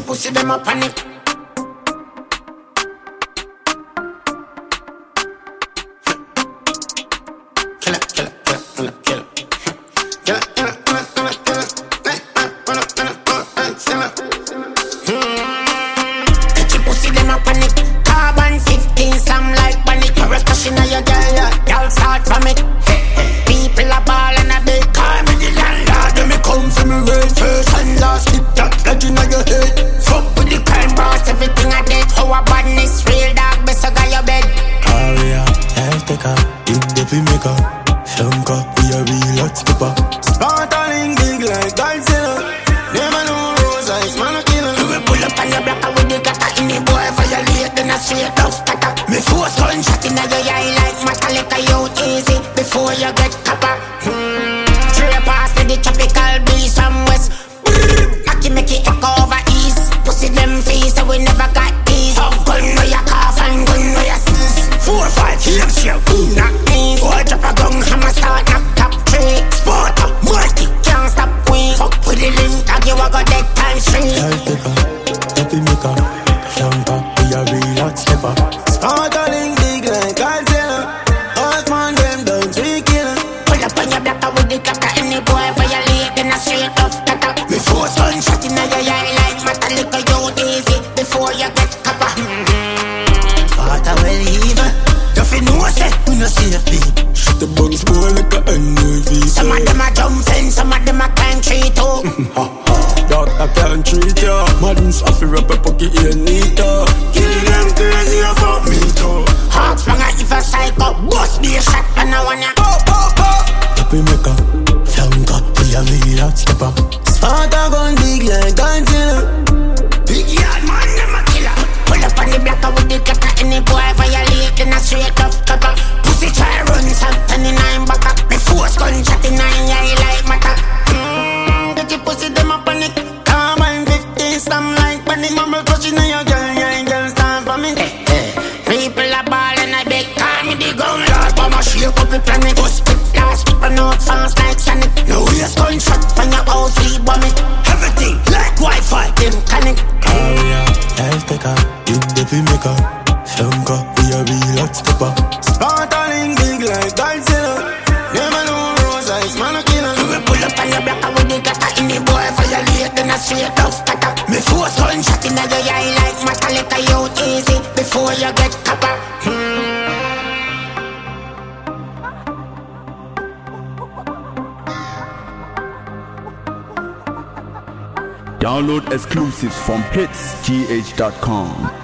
pussy them a panic. Killer, killer, killer, killer, killer, killer, killer, killer, killer, pussy them a panic. Carbon 15, some like panic. You're a crushing on your girl, yeah. Y'all start from it. People are ball and a big car. Me the landlord, they me come from me rain. First and last, keep that legend on your head. Fuck with the crime boss, everything I did. How a badness, real dog, best I got your bed. Aria, health taker, in the filmmaker. Shanka, we a real hot skipper. Spartaling big like Godzilla. Never know rose eyes, man a killer. We will pull up on your block with the gutter in the boy. Violate, then I straight up scatter. Me force gunshot in your eye like Metallica, you easy. Before you get copper. Straight past me the tropical breeze from west. Knocky make it echo over east. Pussy them face, so we never got ease. Have gun where you cough and gun where you sneeze. 4 or 5 years, you're cool, knock knees. Boy, drop a gun, hammer start, knock top 3. Sparta, Marty, can't stop we. Fuck with the link, tag you a go dead times 3. Health taker, the filmmaker. Shanka, we a real hot skipper. Spartaling big like Godzilla. Horseman, them don't we killer. Pull up on your block with the cutter in the boy. Violate, then I straight up scatter. Me force gunshot in your eye like Metallica, you easy. Before you get copper. Sparta well even. You fi know say we no safe people. Shut the buns boy like a NIV. Some of them a jump fence, some of them a climb tree too. Dog, I can't treat ya. Madden's off your up a pocket here neater. Kill them crazy about me too. Hawks long if a psycho. Bust be a shot and I wanna The filmmaker. Shanka, we a real hot skipper. Sparta gun big like Godzilla. big yard man, them a killer. Pull up on the block with the cutter in the boy. Violate, then I straight up copper. Pussy try run some 29 back up. Me force gunshot in your eye like matter. Get your pussy them a panic. Carbon 15, some like panic. Mama crushing on your girl, you ain't girl stand for me. People are ball and I beg. Call me the gun lord, but my shake up the planet. Bust quick, last quick, run out fast like Sonic. No waste gunshot on your house, sleep on me. Everything like Wi-Fi, them connect. Aria, health taker, in the filmmaker. Shanka, we a real hot skipper. Spartaling big like Godzilla. Never know rose eyes, man a killer. We will pull up on your block with the gutter in the boy. Violate, then I straight up scatter. Me force gunshot in your eye like Metallica, you easy. Before you get copper. Download exclusives from hitsgh.com.